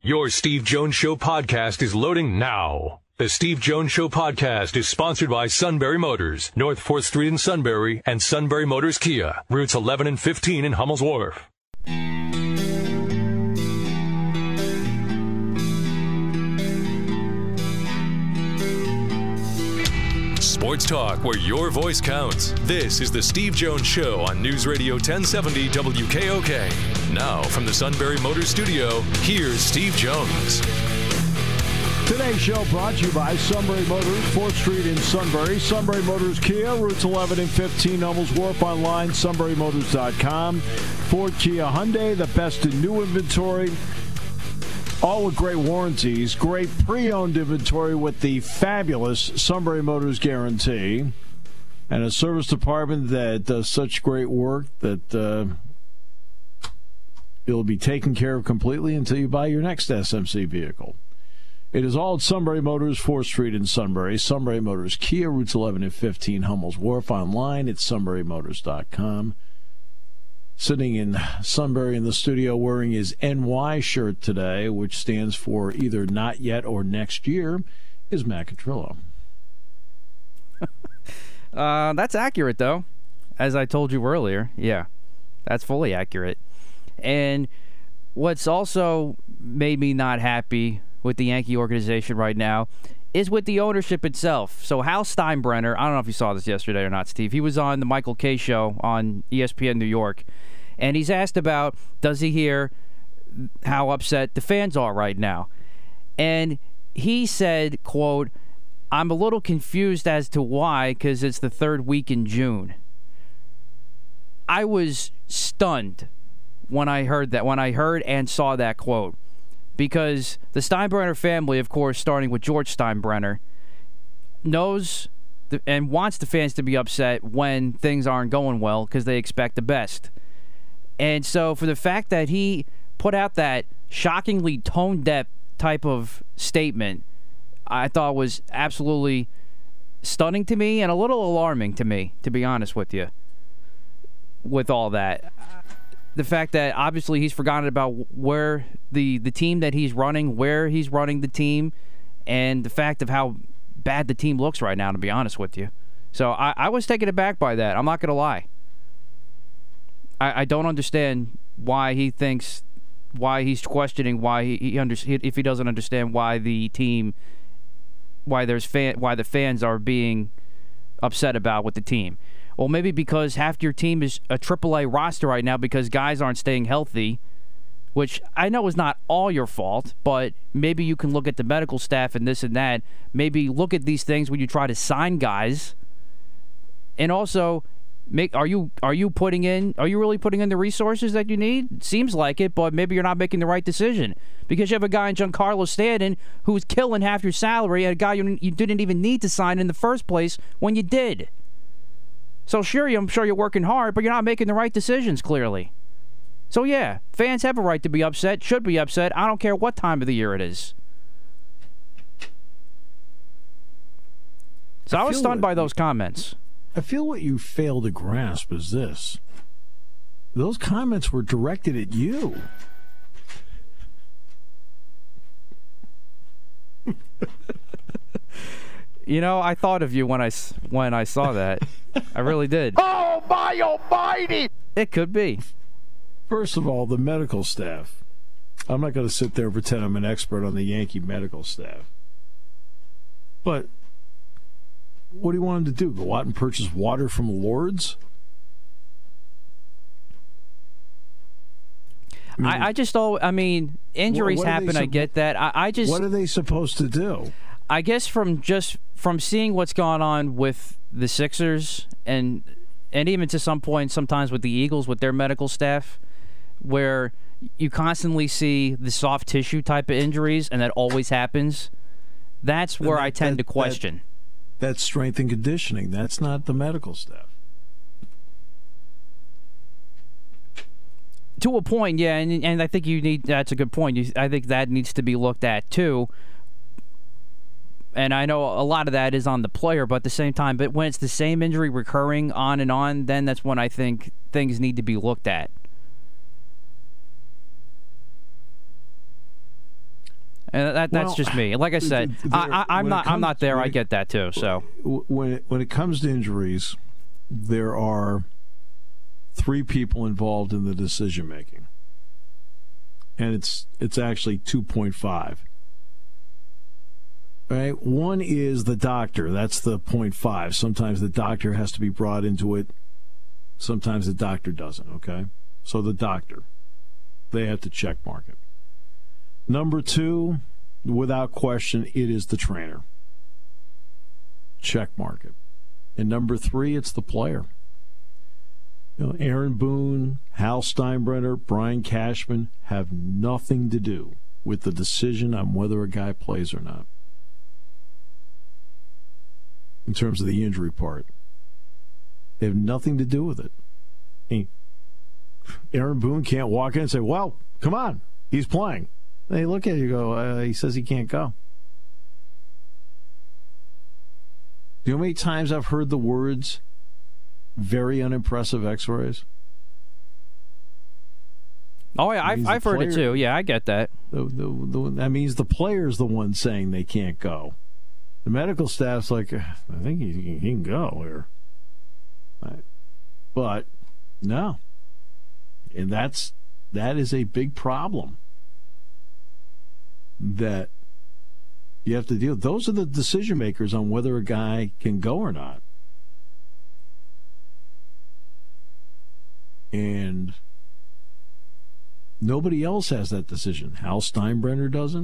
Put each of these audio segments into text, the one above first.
Your Steve Jones Show podcast is loading now. The Steve Jones Show podcast is sponsored by Sunbury Motors, North 4th Street in Sunbury, and Sunbury Motors Kia, routes 11 and 15 in Hummel's Wharf. Sports talk where your voice counts. This is the Steve Jones Show on News Radio 1070 WKOK. Now from the Sunbury Motors Studio, here's Steve Jones. Today's show brought to you by Sunbury Motors, 4th Street in Sunbury. Sunbury Motors Kia, routes 11 and 15, Hummel's Wharf, online, sunburymotors.com. Ford, Kia, Hyundai, the best in new inventory. All with great warranties, great pre-owned inventory with the fabulous Sunbury Motors Guarantee, and a service department that does such great work that it'll be taken care of completely until you buy your next SMC vehicle. It is all at Sunbury Motors, 4th Street in Sunbury. Sunbury Motors Kia, routes 11 and 15, Hummel's Wharf, online at sunburymotors.com. Sitting in Sunbury in the studio wearing his NY shirt today, which stands for either not yet or next year, is Matt Catrillo. That's accurate, though. As I told you earlier, yeah, that's fully accurate. And what's also made me not happy with the Yankee organization right now is with the ownership itself. So Hal Steinbrenner, I don't know if you saw this yesterday or not, Steve. He was on the Michael Kay show on ESPN New York, and he's asked about, does he hear how upset the fans are right now? And he said, quote, "I'm a little confused as to why, because it's the third week in June." I was stunned when I heard and saw that quote. Because the Steinbrenner family, of course, starting with George Steinbrenner, knows and wants the fans to be upset when things aren't going well because they expect the best. And so for the fact that he put out that shockingly tone-deaf type of statement, I thought was absolutely stunning to me and a little alarming to me, to be honest with you, with all that. The fact that obviously he's forgotten about where the team that he's running, where he's running the team, and the fact of how bad the team looks right now, to be honest with you. So I was taken aback by that. I'm not going to lie. I don't understand why he thinks, why he's questioning why if he doesn't understand why the team, why the fans are being upset about with the team. Well, maybe because half your team is a AAA roster right now because guys aren't staying healthy, which I know is not all your fault, but maybe you can look at the medical staff and this and that. Maybe look at these things when you try to sign guys. And also, are you really putting in the resources that you need? Seems like it, but maybe you're not making the right decision. Because you have a guy in Giancarlo Stanton who's killing half your salary, and a guy you didn't even need to sign in the first place when you did. So sure, I'm sure you're working hard, but you're not making the right decisions, clearly. So yeah, fans have a right to be upset, should be upset. I don't care what time of the year it is. So I was stunned by those comments. I feel what you fail to grasp is this. Those comments were directed at you. You know, I thought of you when I saw that. I really did. Oh, my almighty! It could be. First of all, the medical staff. I'm not going to sit there and pretend I'm an expert on the Yankee medical staff. But what do you want them to do? Go out and purchase water from Lord's? Injuries happen. I get that. What are they supposed to do? I guess from seeing what's gone on with the Sixers and even to some point sometimes with the Eagles with their medical staff, where you constantly see the soft tissue type of injuries and that always happens, that's where I tend to question. That's strength and conditioning. That's not the medical staff. To a point, yeah, and I think that's a good point. I think that needs to be looked at too. And I know a lot of that is on the player, but at the same time, but when it's the same injury recurring on and on, then that's when I think things need to be looked at. And that's just me. Like I said, I'm not there. I get that too. So when it comes to injuries, there are 3 people involved in the decision making, and it's actually 2.5. Right? One is the doctor. That's the 0.5. Sometimes the doctor has to be brought into it. Sometimes the doctor doesn't, okay? So the doctor, they have to check mark it. Number 2, without question, it is the trainer. Check mark it. And number 3, it's the player. Aaron Boone, Hal Steinbrenner, Brian Cashman have nothing to do with the decision on whether a guy plays or not. In terms of the injury part. They have nothing to do with it. Aaron Boone can't walk in and say, well, come on, he's playing. They look at you and go, he says he can't go. Do you know how many times I've heard the words, very unimpressive x-rays? Oh, yeah, I've heard it too. Yeah, I get that. That means the player's the one saying they can't go. The medical staff's like, I think he can go here. Right. But, no. And that is a big problem that you have to deal with. Those are the decision makers on whether a guy can go or not. And nobody else has that decision. Hal Steinbrenner doesn't.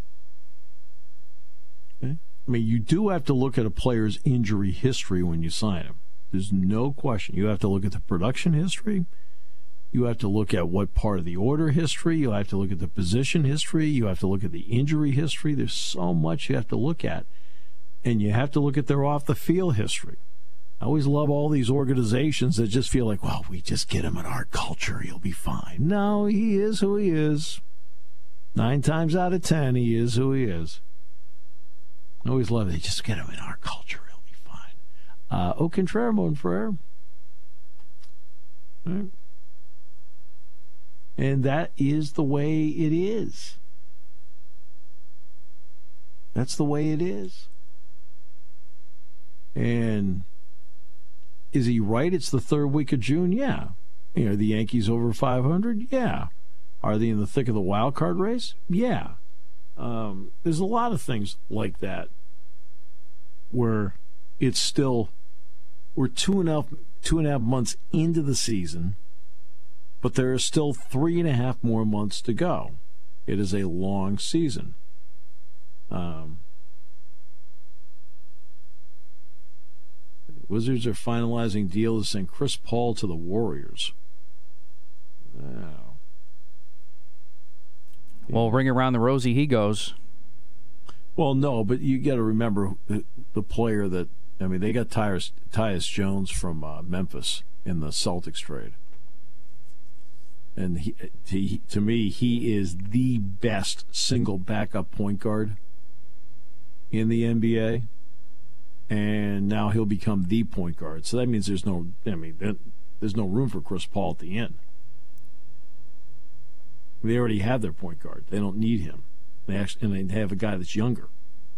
Okay. I mean, you do have to look at a player's injury history when you sign him. There's no question. You have to look at the production history. You have to look at what part of the order history. You have to look at the position history. You have to look at the injury history. There's so much you have to look at. And you have to look at their off-the-field history. I always love all these organizations that just feel like, well, we just get him in our culture, he'll be fine. No, he is who he is. 9 times out of 10, he is who he is. I always love it. Just get him in our culture, he'll be fine. Au contraire, mon frère. Right. And that is the way it is. That's the way it is. And is he right? It's the 3rd week of June? Yeah. Are the Yankees over 500? Yeah. Are they in the thick of the wild card race? Yeah. There's a lot of things like that where it's still, we're 2.5 months into the season, but there are still 3.5 more months to go. It is a long season. Wizards are finalizing deal to send Chris Paul to the Warriors. Wow. Well, ring around the rosy he goes. Well, no, but you got to remember the player that, I mean, they got Tyus Jones from Memphis in the Celtics trade. And he, to me, he is the best single backup point guard in the NBA. And now he'll become the point guard. So that means there's no room for Chris Paul at the end. They already have their point guard. They don't need him. They have a guy that's younger.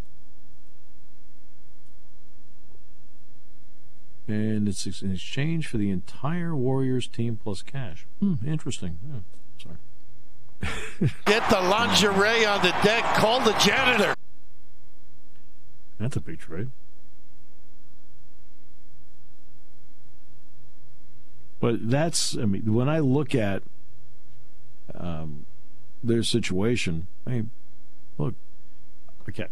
And it's in exchange for the entire Warriors team plus cash. Interesting. Yeah, sorry. Get the lingerie on the deck. Call the janitor. That's a big trade. But that's, I mean, when I look at their situation, I mean, look, okay.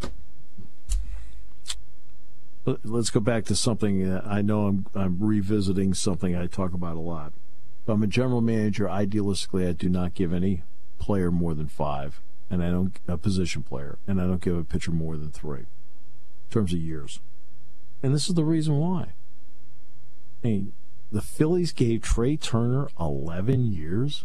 Let's go back to something I know I'm revisiting something I talk about a lot. If I'm a general manager, idealistically, I do not give any player more than 5, and I don't a position player, and I don't give a pitcher more than 3 in terms of years. And this is the reason why. I mean, the Phillies gave Trey Turner 11 years.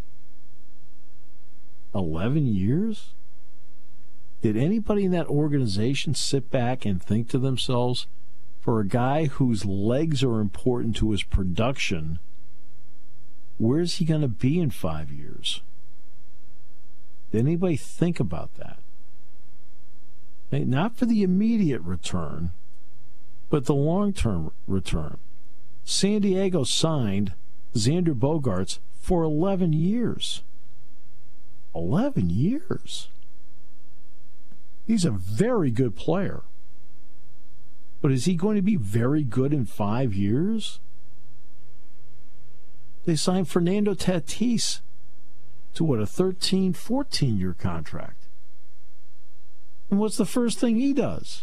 11 years? Did anybody in that organization sit back and think to themselves, for a guy whose legs are important to his production, where's he going to be in 5 years? Did anybody think about that? not for the immediate return, but the long-term return. San Diego signed Xander Bogaerts for 11 years. 11 years. He's a very good player. But is he going to be very good in 5 years? They signed Fernando Tatis to, a 13, 14-year contract. And what's the first thing he does?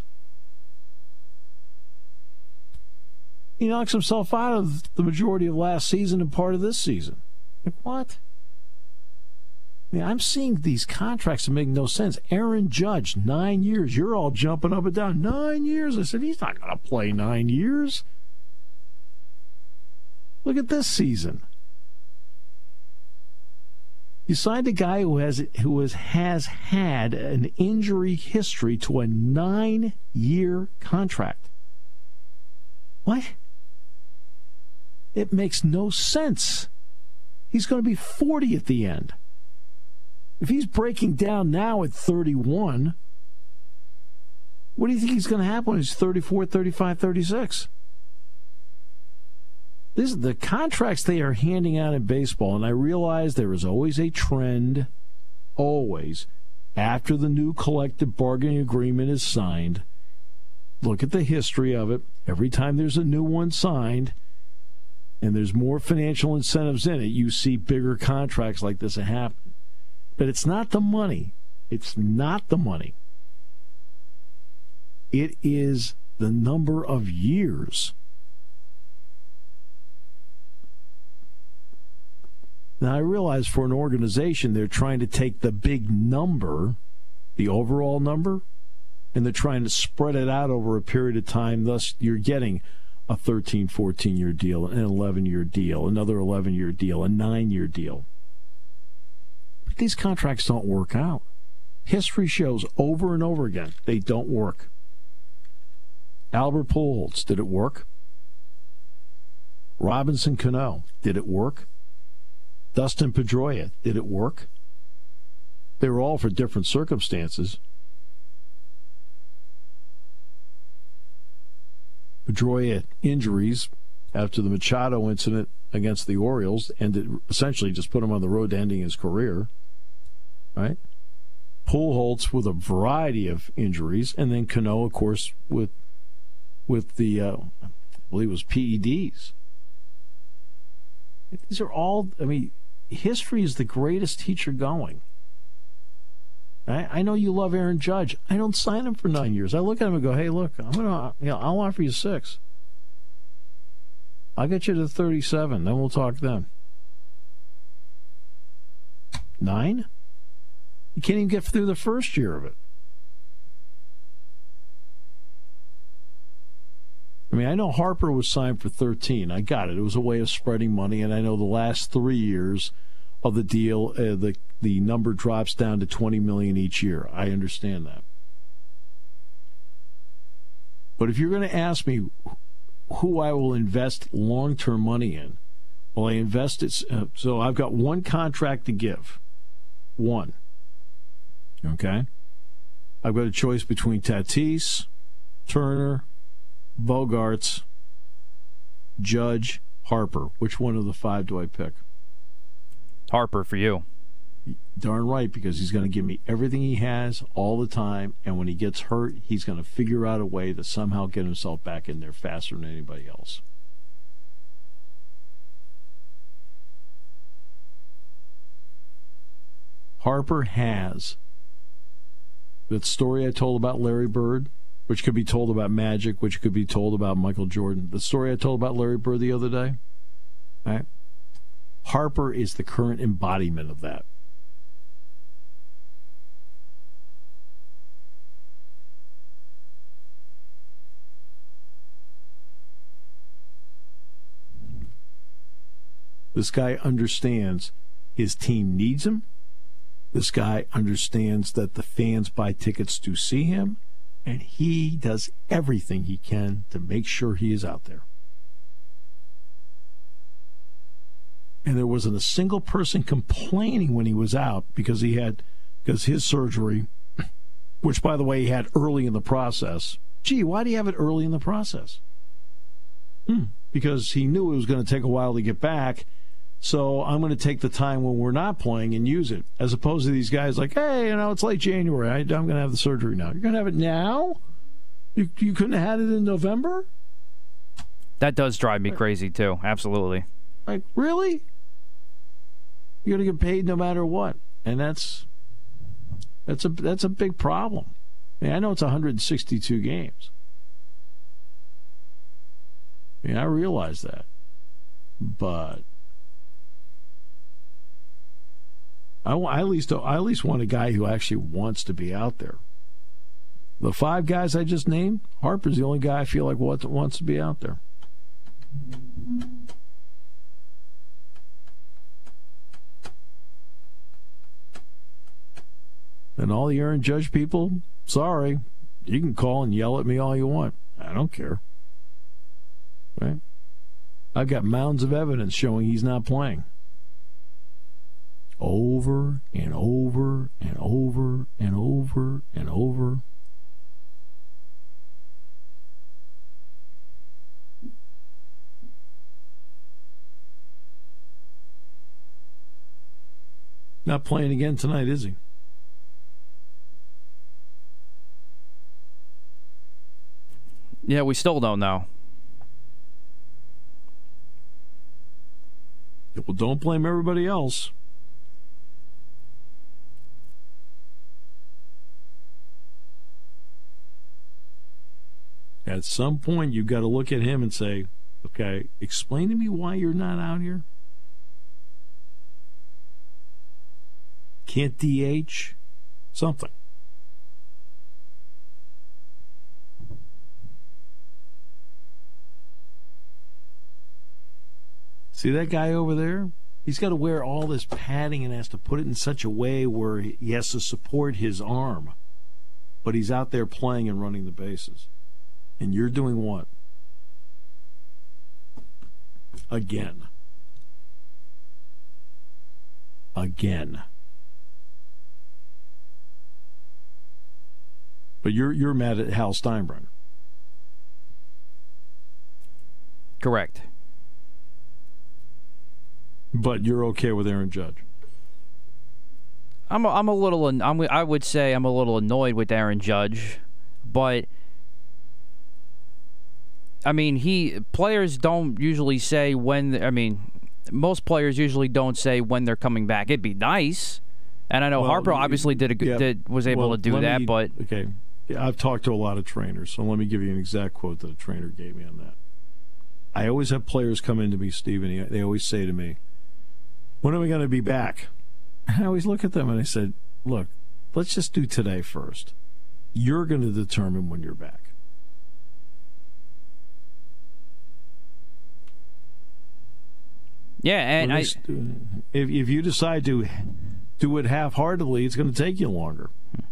He knocks himself out of the majority of last season and part of this season. Like, what? I'm seeing these contracts that make no sense. Aaron Judge, 9 years. You're all jumping up and down. 9 years. I said, he's not going to play 9 years. Look at this season. You signed a guy who has had an injury history to a 9-year contract. What? It makes no sense. He's going to be 40 at the end. If he's breaking down now at 31, what do you think he's going to happen when he's 34, 35, 36? This is the contracts they are handing out in baseball, and I realize there is always a trend, always, after the new collective bargaining agreement is signed. Look at the history of it. Every time there's a new one signed, and there's more financial incentives in it, you see bigger contracts like this happen. But it's not the money. It's not the money. It is the number of years. Now, I realize for an organization, they're trying to take the big number, the overall number, and they're trying to spread it out over a period of time. Thus, you're getting a 13, 14-year deal, an 11-year deal, another 11-year deal, a 9-year deal. But these contracts don't work out. History shows over and over again they don't work. Albert Pujols, did it work? Robinson Cano, did it work? Dustin Pedroia, did it work? They were all for different circumstances. Pedroia injuries after the Machado incident against the Orioles ended, essentially just put him on the road to ending his career. Right? Pujols with a variety of injuries, and then Cano, of course, with the I believe it was PEDs. These are all, history is the greatest teacher going. I know you love Aaron Judge. I don't sign him for 9 years. I look at him and go, hey, look, I'll offer you 6. I'll get you to 37. Then we'll talk then. 9? You can't even get through the first year of it. I know Harper was signed for 13. I got it. It was a way of spreading money, and I know the last 3 years of the deal, the number drops down to $20 million each year. I understand that. But if you're going to ask me who I will invest long-term money in, well, I invest it. So I've got one contract to give. One. Okay? I've got a choice between Tatis, Turner, Bogaerts, Judge, Harper. Which one of the 5 do I pick? Harper for you. Darn right, because he's going to give me everything he has all the time, and when he gets hurt, he's going to figure out a way to somehow get himself back in there faster than anybody else. Harper has that story I told about Larry Bird, which could be told about Magic, which could be told about Michael Jordan. The story I told about Larry Bird the other day, right? Harper is the current embodiment of that. This guy understands his team needs him. This guy understands that the fans buy tickets to see him. And he does everything he can to make sure he is out there. And there wasn't a single person complaining when he was out because his surgery which, by the way, he had early in the process. Gee, why do you have it early in the process? Because he knew it was going to take a while to get back, so I'm going to take the time when we're not playing and use it, as opposed to these guys like, hey, it's late January. I'm going to have the surgery now. You're going to have it now? You couldn't have had it in November? That does drive me crazy, too. Absolutely. Like, really? You're going to get paid no matter what. And that's a big problem. I know it's 162 games. I realize that. But I at least want a guy who actually wants to be out there. The 5 guys I just named, Harper's the only guy I feel like wants to be out there. And all the Aaron Judge people, sorry, you can call and yell at me all you want. I don't care. Right? I've got mounds of evidence showing he's not playing. Over and over and over and over and over. Not playing again tonight, is he? Yeah, we still don't know. Well, don't blame everybody else. At some point, you've got to look at him and say, okay, explain to me why you're not out here. Can't DH? Something. See that guy over there? He's got to wear all this padding and has to put it in such a way where he has to support his arm. But he's out there playing and running the bases. And you're doing what? Again. But you're mad at Hal Steinbrenner. Correct. But you're okay with Aaron Judge. I would say I'm a little annoyed with Aaron Judge, but I mean, players don't usually say when. I mean, most players usually don't say when they're coming back. It'd be nice, and I know Harper obviously was able to do that. But okay, I've talked to a lot of trainers, so let me give you an exact quote that a trainer gave me on that. I always have players come into me, Stephen. They always say to me, "When are we going to be back?" And I always look at them and I said, "Look, let's just do today first. You're going to determine when you're back." Yeah, and if you decide to do it half-heartedly, it's going to take you longer.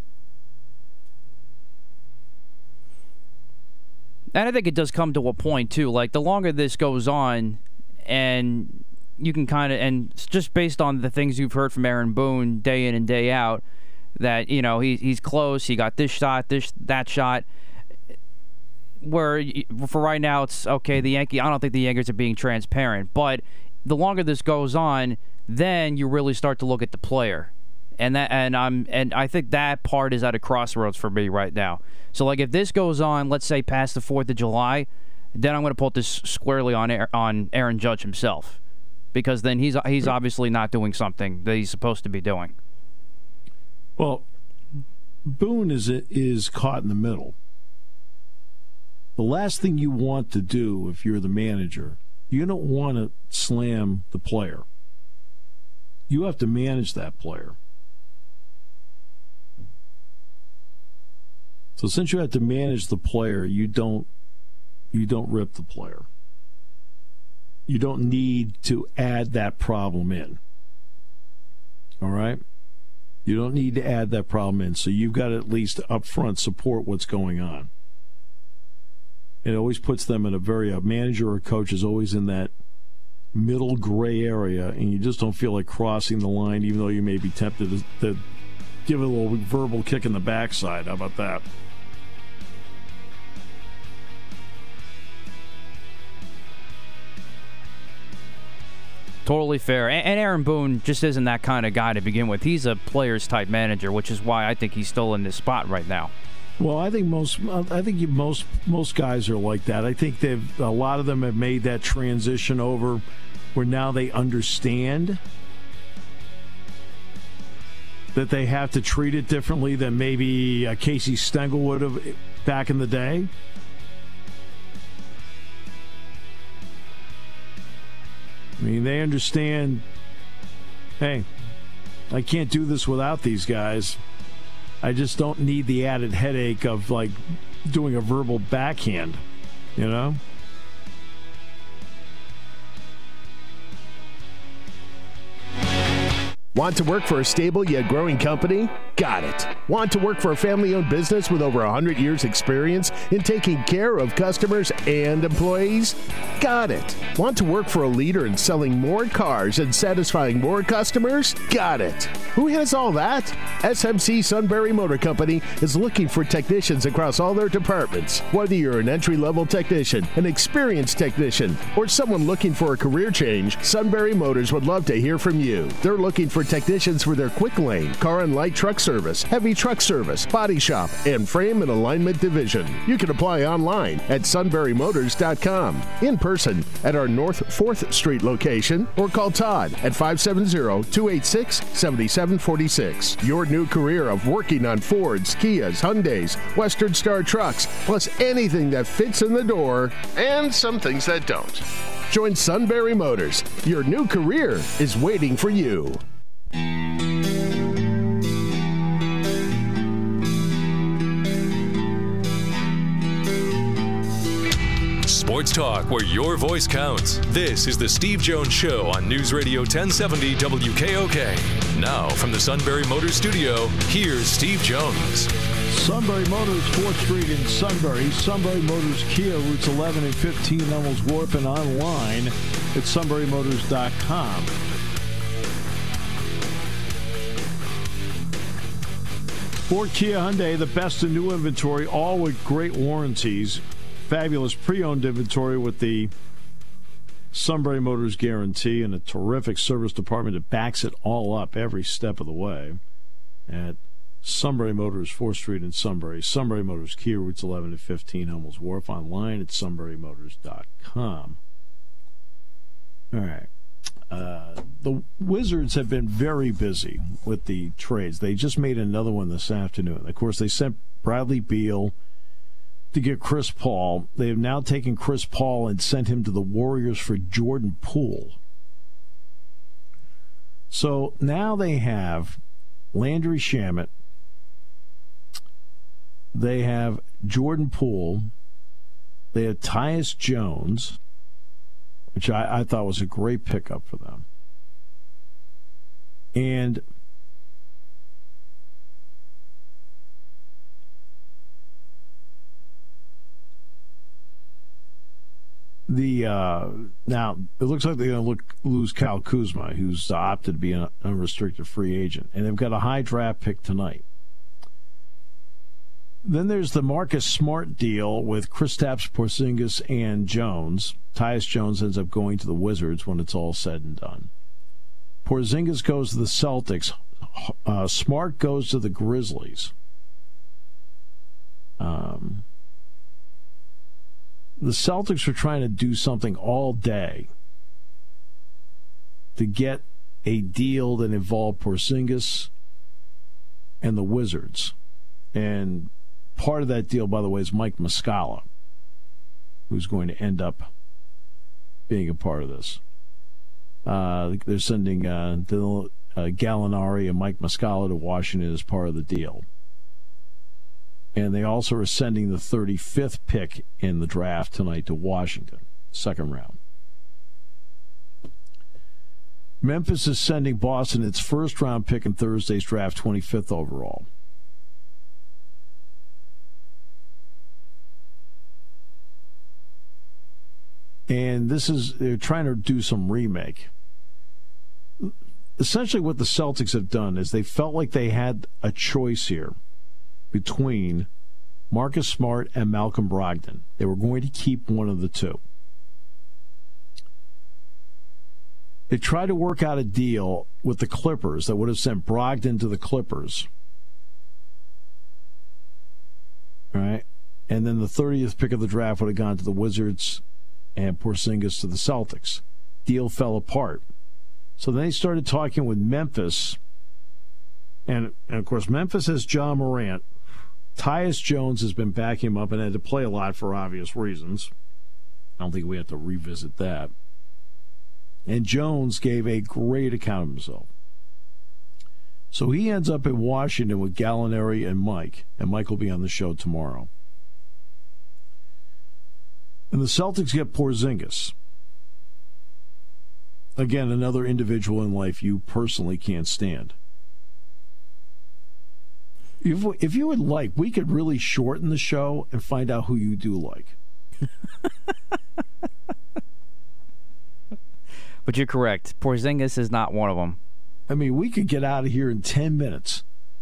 And I think it does come to a point, too. Like, the longer this goes on, and you can kind of, and just based on the things you've heard from Aaron Boone day in and day out, that, you know, he's close, he got this shot, that shot, where for right now it's, okay, I don't think the Yankees are being transparent, but the longer this goes on, then you really start to look at the player. And I think that part is at a crossroads for me right now. So, like, if this goes on, let's say past the 4th of July, then I'm going to put this squarely on Aaron Judge himself, because then he's obviously not doing something that he's supposed to be doing. Well, Boone is caught in the middle. The last thing you want to do if you're the manager, you don't want to slam the player. You have to manage that player. So since you have to manage the player, you don't rip the player. You don't need to add that problem in. All right? You don't need to add that problem in. So you've got to at least up front support what's going on. It always puts them in a manager or coach is always in that middle gray area, and you just don't feel like crossing the line, even though you may be tempted to give it a little verbal kick in the backside. How about that? Totally fair. And Aaron Boone just isn't that kind of guy to begin with. He's a players-type manager, which is why I think he's still in this spot right now. Well, I think most guys are like that. I think a lot of them have made that transition over where now they understand that they have to treat it differently than maybe Casey Stengel would have back in the day. I mean, they understand, hey, I can't do this without these guys. I just don't need the added headache of, like, doing a verbal backhand, you know? Want to work for a stable yet growing company? Got it. Want to work for a family-owned business with over 100 years experience in taking care of customers and employees? Got it. Want to work for a leader in selling more cars and satisfying more customers? Got it. Who has all that? SMC Sunbury Motor Company is looking for technicians across all their departments. Whether you're an entry-level technician, an experienced technician, or someone looking for a career change, Sunbury Motors would love to hear from you. They're looking for technicians for their quick lane, car and light truck service, heavy truck service, body shop, and frame and alignment division. You can apply online at sunburymotors.com, in person at our North 4th Street location, or call Todd at 570-286-7746. Your new career of working on Fords, Kias, Hyundais, Western Star trucks, plus anything that fits in the door, and some things that don't. Join Sunbury Motors. Your new career is waiting for you. Sports talk where your voice counts. This is the Steve Jones Show on News Radio 1070 WKOK. Now from the Sunbury Motors Studio, here's Steve Jones. Sunbury Motors, 4th Street in Sunbury. Sunbury Motors Kia, routes 11 and 15, Hummels Wharf, and online at sunburymotors.com. Ford, Kia, Hyundai, the best in new inventory, all with great warranties. Fabulous pre-owned inventory with the Sunbury Motors guarantee and a terrific service department that backs it all up every step of the way at Sunbury Motors, 4th Street in Sunbury. Sunbury Motors Kia, routes 11 and 15, Hummels Wharf, online at sunburymotors.com. All right. The Wizards have been very busy with the trades. They just made another one this afternoon. Of course, they sent Bradley Beal to get Chris Paul. They have now taken Chris Paul and sent him to the Warriors for Jordan Poole. So now they have Landry Shamet. They have Jordan Poole. They have Tyus Jones, which I thought was a great pickup for them. And now it looks like they're going to lose Kyle Kuzma, who's opted to be an unrestricted free agent, and they've got a high draft pick tonight. Then there's the Marcus Smart deal with Kristaps Porzingis and Jones. Tyus Jones ends up going to the Wizards when it's all said and done. Porzingis goes to the Celtics. Smart goes to the Grizzlies. The Celtics were trying to do something all day to get a deal that involved Porzingis and the Wizards. And part of that deal, by the way, is Mike Muscala, who's going to end up being a part of this. They're sending Gallinari and Mike Muscala to Washington as part of the deal. And they also are sending the 35th pick in the draft tonight to Washington, second round. Memphis is sending Boston its first-round pick in Thursday's draft, 25th overall. And they're trying to do some remake. essentially what the Celtics have done is they felt like they had a choice here between Marcus Smart and Malcolm Brogdon. They were going to keep one of the two. They tried to work out a deal with the Clippers that would have sent Brogdon to the Clippers. All right. And then the 30th pick of the draft would have gone to the Wizards and Porzingis to the Celtics. Deal fell apart. So then they started talking with Memphis. And of course, Memphis has John Morant. Tyus Jones has been backing him up and had to play a lot for obvious reasons. I don't think we have to revisit that. And Jones gave a great account of himself. So he ends up in Washington with Gallinari and Mike. And Mike will be on the show tomorrow. And the Celtics get Porzingis. Again, another individual in life you personally can't stand. If you would like, we could really shorten the show and find out who you do like. But you're correct. Porzingis is not one of them. I mean, we could get out of here in 10 minutes.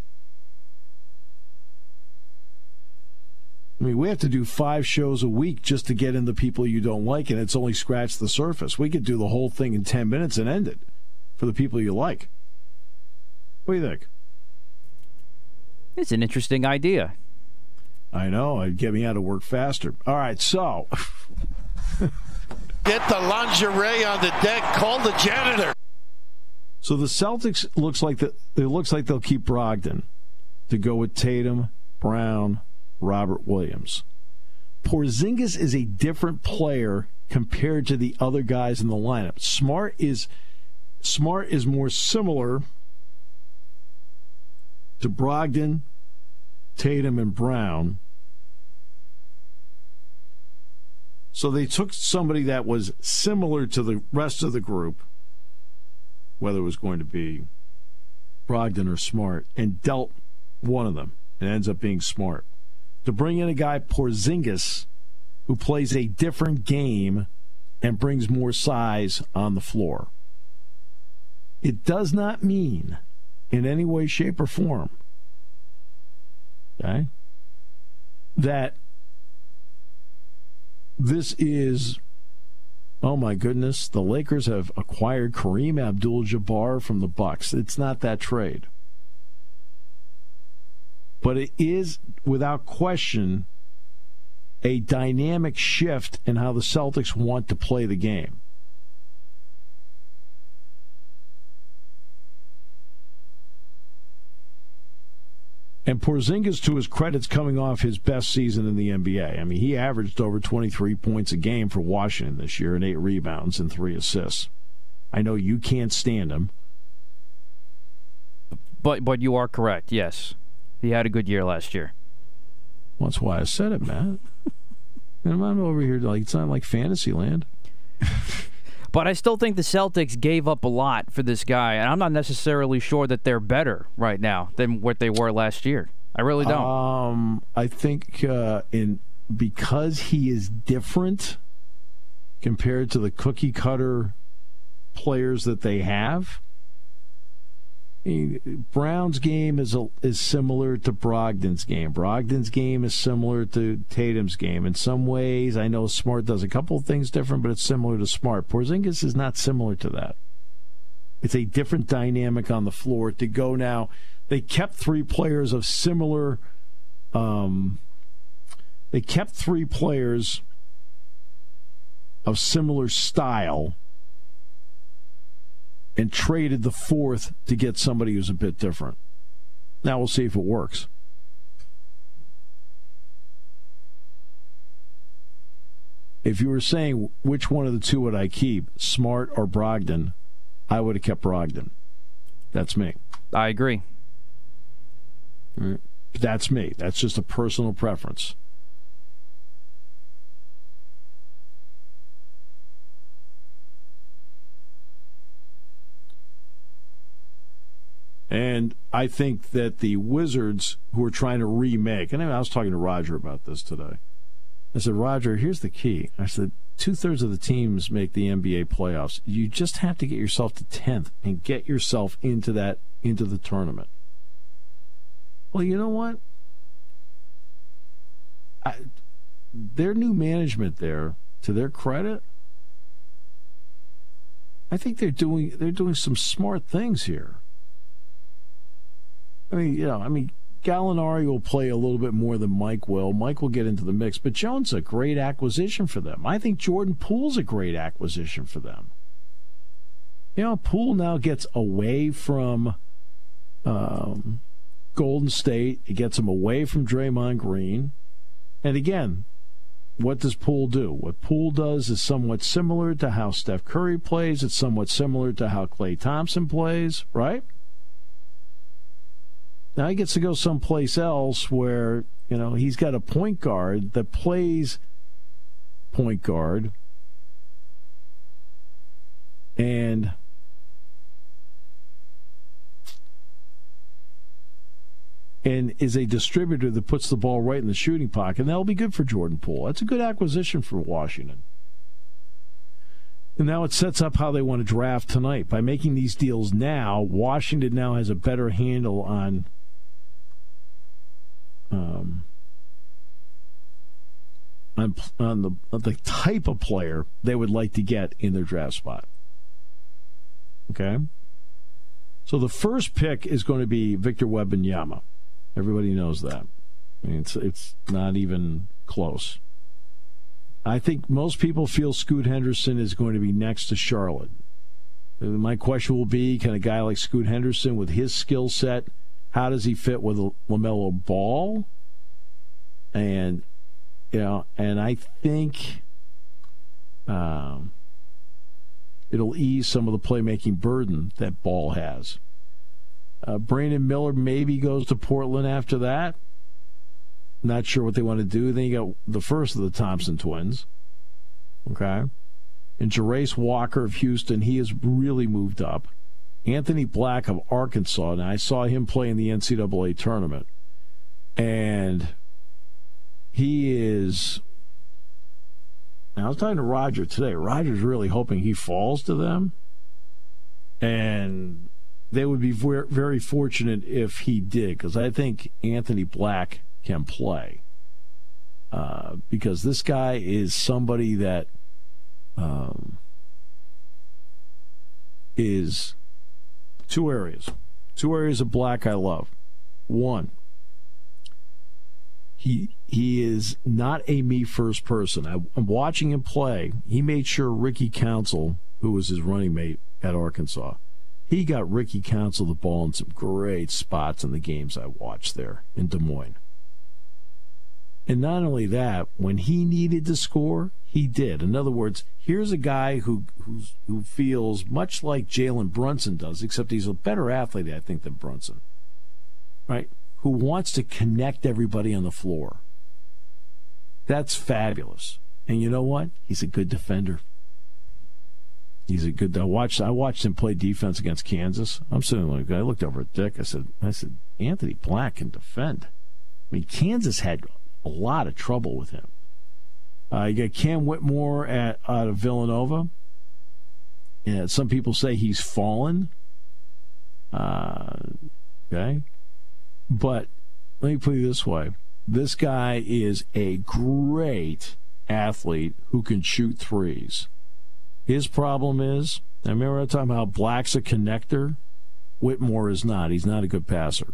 I mean, we have to do 5 shows a week just to get in the people you don't like, and it's only scratched the surface. We could do the whole thing in 10 minutes and end it for the people you like. What do you think? It's an interesting idea. I know. It'd get me out of work faster. All right, so... Get the lingerie on the deck. Call the janitor. So the Celtics it looks like they'll keep Brogdon to go with Tatum, Brown, Robert Williams. Porzingis is a different player compared to the other guys in the lineup. Smart is more similar to Brogdon, Tatum, and Brown. So they took somebody that was similar to the rest of the group, whether it was going to be Brogdon or Smart, and dealt one of them. It ends up being Smart. To bring in a guy, Porzingis, who plays a different game and brings more size on the floor. It does not mean in any way, shape, or form, okay, that this is, oh my goodness, the Lakers have acquired Kareem Abdul-Jabbar from the Bucks. It's not that trade. But it is, without question, a dynamic shift in how the Celtics want to play the game. And Porzingis, to his credit, is coming off his best season in the NBA. I mean, he averaged over 23 points a game for Washington this year and 8 rebounds and 3 assists. I know you can't stand him. But you are correct, yes. He had a good year last year. Well, that's why I said it, Matt. And I'm over here like it's not like Fantasyland. But I still think the Celtics gave up a lot for this guy, and I'm not necessarily sure that they're better right now than what they were last year. I really don't. I think because he is different compared to the cookie cutter players that they have. Brown's game is similar to Brogdon's game. Brogdon's game is similar to Tatum's game. In some ways, I know Smart does a couple of things different, but it's similar to Smart. Porzingis is not similar to that. It's a different dynamic on the floor. To go now, they kept 3 players of similar. They kept 3 players of similar style. And traded the 4th to get somebody who's a bit different. Now we'll see if it works. If you were saying which one of the two would I keep, Smart or Brogdon, I would have kept Brogdon. That's me. I agree. That's me. That's just a personal preference. And I think that the Wizards, who are trying to remake, and I was talking to Roger about this today. I said, Roger, here's the key. I said, 2/3 of the teams make the NBA playoffs. You just have to get yourself to 10th and get yourself into the tournament. Well, you know what? Their new management there, to their credit, I think they're doing some smart things here. I mean, Gallinari will play a little bit more than Mike will. Mike will get into the mix, but Jones is a great acquisition for them. I think Jordan Poole's a great acquisition for them. Poole now gets away from Golden State. It gets him away from Draymond Green. And again, what does Poole do? What Poole does is somewhat similar to how Steph Curry plays. It's somewhat similar to how Klay Thompson plays, right? Now he gets to go someplace else where, he's got a point guard that plays point guard and is a distributor that puts the ball right in the shooting pocket. And that'll be good for Jordan Poole. That's a good acquisition for Washington. And now it sets up how they want to draft tonight. By making these deals now, Washington now has a better handle on the type of player they would like to get in their draft spot. Okay? So the first pick is going to be Victor Wembanyama. Everybody knows that. I mean, it's not even close. I think most people feel Scoot Henderson is going to be next to Charlotte. My question will be, can a guy like Scoot Henderson with his skill set, how does he fit with LaMelo Ball? And I think it'll ease some of the playmaking burden that Ball has. Brandon Miller maybe goes to Portland after that. Not sure what they want to do. Then you got the first of the Thompson twins. Okay? And Jarace Walker of Houston, he has really moved up. Anthony Black of Arkansas, now I saw him play in the NCAA tournament. And he is... Now, I was talking to Roger today. Roger's really hoping he falls to them. And they would be very fortunate if he did, because I think Anthony Black can play. Because this guy is somebody that is two areas of Black I love. One, he is not a me-first person. I'm watching him play. He made sure Ricky Council, who was his running mate at Arkansas, he got Ricky Council the ball in some great spots in the games I watched there in Des Moines. And not only that, when he needed to score, he did. In other words, here's a guy who feels much like Jalen Brunson does, except he's a better athlete, I think, than Brunson, right? Who wants to connect everybody on the floor. That's fabulous. And you know what? He's a good defender. He's a good. I watched him play defense against Kansas. I'm sitting like, I looked over at Dick. I said, Anthony Black can defend. I mean, Kansas had a lot of trouble with him. You got Cam Whitmore out of Villanova. And some people say he's fallen. Okay. But let me put it this way. This guy is a great athlete who can shoot threes. His problem is, I remember talking about how Black's a connector. Whitmore is not. He's not a good passer.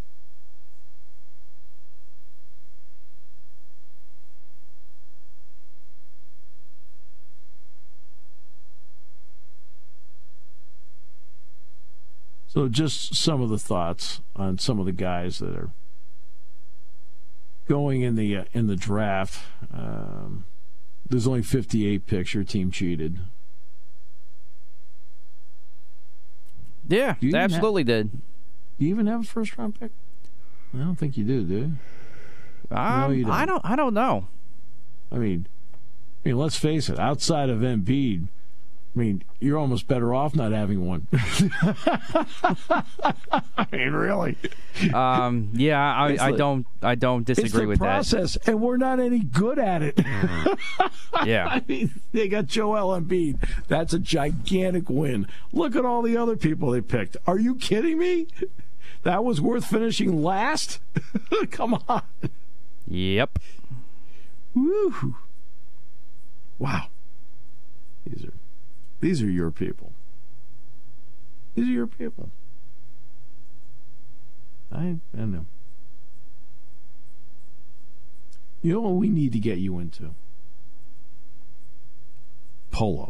So just some of the thoughts on some of the guys that are going in the draft. There's only 58 picks. Your team cheated. Yeah, they absolutely did. Do you even have a first-round pick? I don't think you do you? No, you don't. I don't know. I mean, let's face it. Outside of Embiid, I mean, you're almost better off not having one. I mean, really. Yeah, I don't disagree with that. It's the process, and we're not any good at it. Yeah. I mean, they got Joel Embiid. That's a gigantic win. Look at all the other people they picked. Are you kidding me? That was worth finishing last? Come on. Yep. Woo. Wow. These are your people. These are your people. I know. You know what we need to get you into? Polo.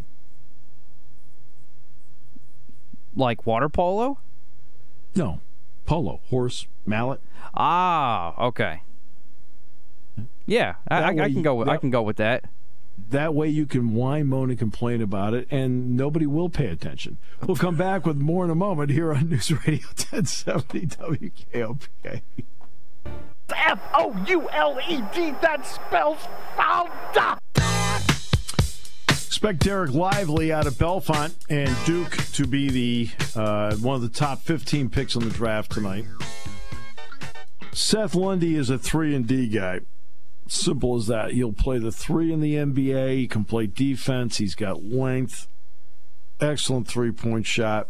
Like water polo? No. Polo. Horse, mallet. Ah, okay. Yeah, I can go with that. That way you can whine, moan, and complain about it, and nobody will pay attention. We'll come back with more in a moment here on News Radio 1070 WKOP. F-O-U-L-E-D, that spells founder. Expect Derek Lively out of Bellefonte and Duke to be the one of the top 15 picks in the draft tonight. Seth Lundy is a 3-and-D guy. Simple as that. He'll play the 3 in the NBA. He can play defense. He's got length. Excellent three-point shot.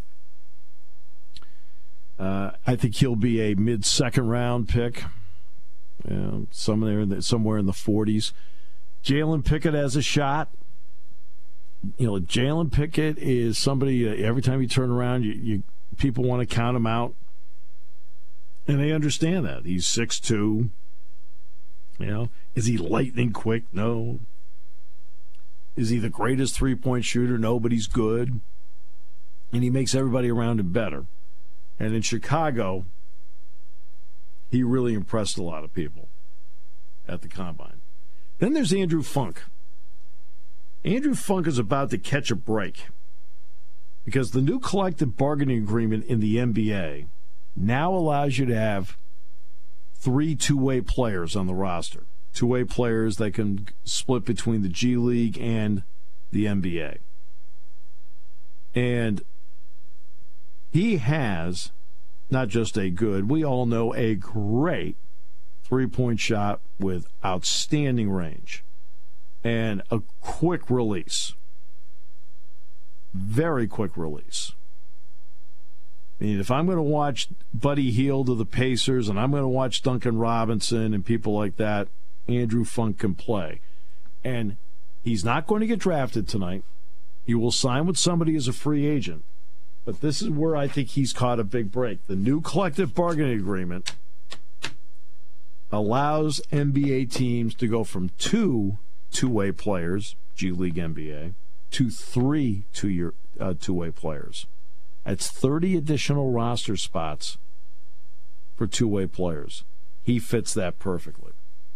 I think he'll be a mid-second round pick. Somewhere in the 40s. Jalen Pickett has a shot. You know, Jalen Pickett is somebody, every time you turn around, people want to count him out. And they understand that. He's 6'2". You know, is he lightning quick? No. Is he the greatest three-point shooter? No, but he's good. And he makes everybody around him better. And in Chicago, he really impressed a lot of people at the Combine. Then there's Andrew Funk. Andrew Funk is about to catch a break because the new collective bargaining agreement in the NBA now allows you to have 3 two-way players on the roster. Two-way players that can split between the G League and the NBA. And he has not just a good, we all know a great three-point shot with outstanding range and a quick release. Very quick release. I mean, if I'm going to watch Buddy Hield of the Pacers and I'm going to watch Duncan Robinson and people like that, Andrew Funk can play. And he's not going to get drafted tonight. He will sign with somebody as a free agent. But this is where I think he's caught a big break. The new collective bargaining agreement allows NBA teams to go from 2 two-way players, G League NBA, to 3 two-way players. That's 30 additional roster spots for two-way players. He fits that perfectly.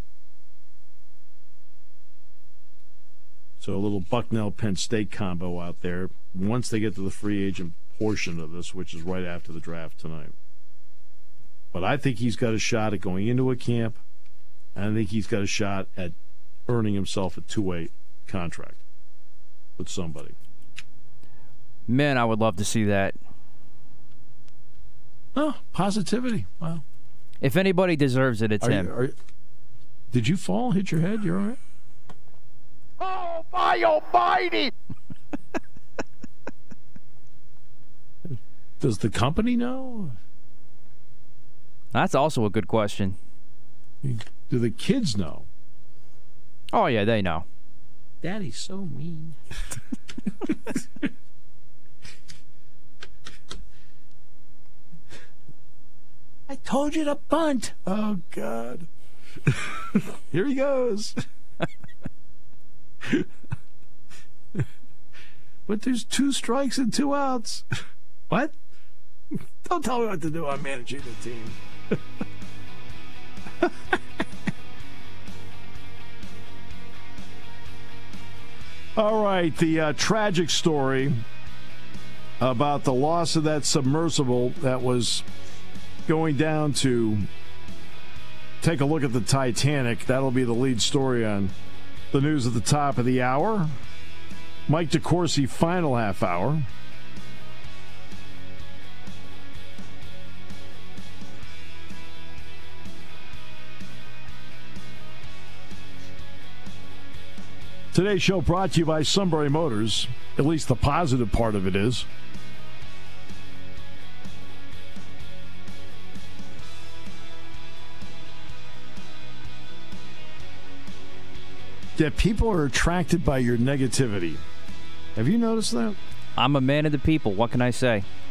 So a little Bucknell-Penn State combo out there once they get to the free agent portion of this, which is right after the draft tonight. But I think he's got a shot at going into a camp, and I think he's got a shot at earning himself a two-way contract with somebody. Man, I would love to see that. Oh, positivity. Wow. If anybody deserves it, it's him. Did you fall, hit your head? You all right? Oh, my almighty! Does the company know? That's also a good question. Do the kids know? Oh, yeah, they know. Daddy's so mean. I told you to bunt. Oh, God. Here he goes. But there's 2 strikes and 2 outs. What? Don't tell me what to do. I'm managing the team. All right, the tragic story about the loss of that submersible that was going down to take a look at the Titanic. That'll be the lead story on the news at the top of the hour. Mike DeCourcy, final half hour. Today's show brought to you by Sunbury Motors. At least the positive part of it is. That people are attracted by your negativity. Have you noticed that? I'm a man of the people. What can I say?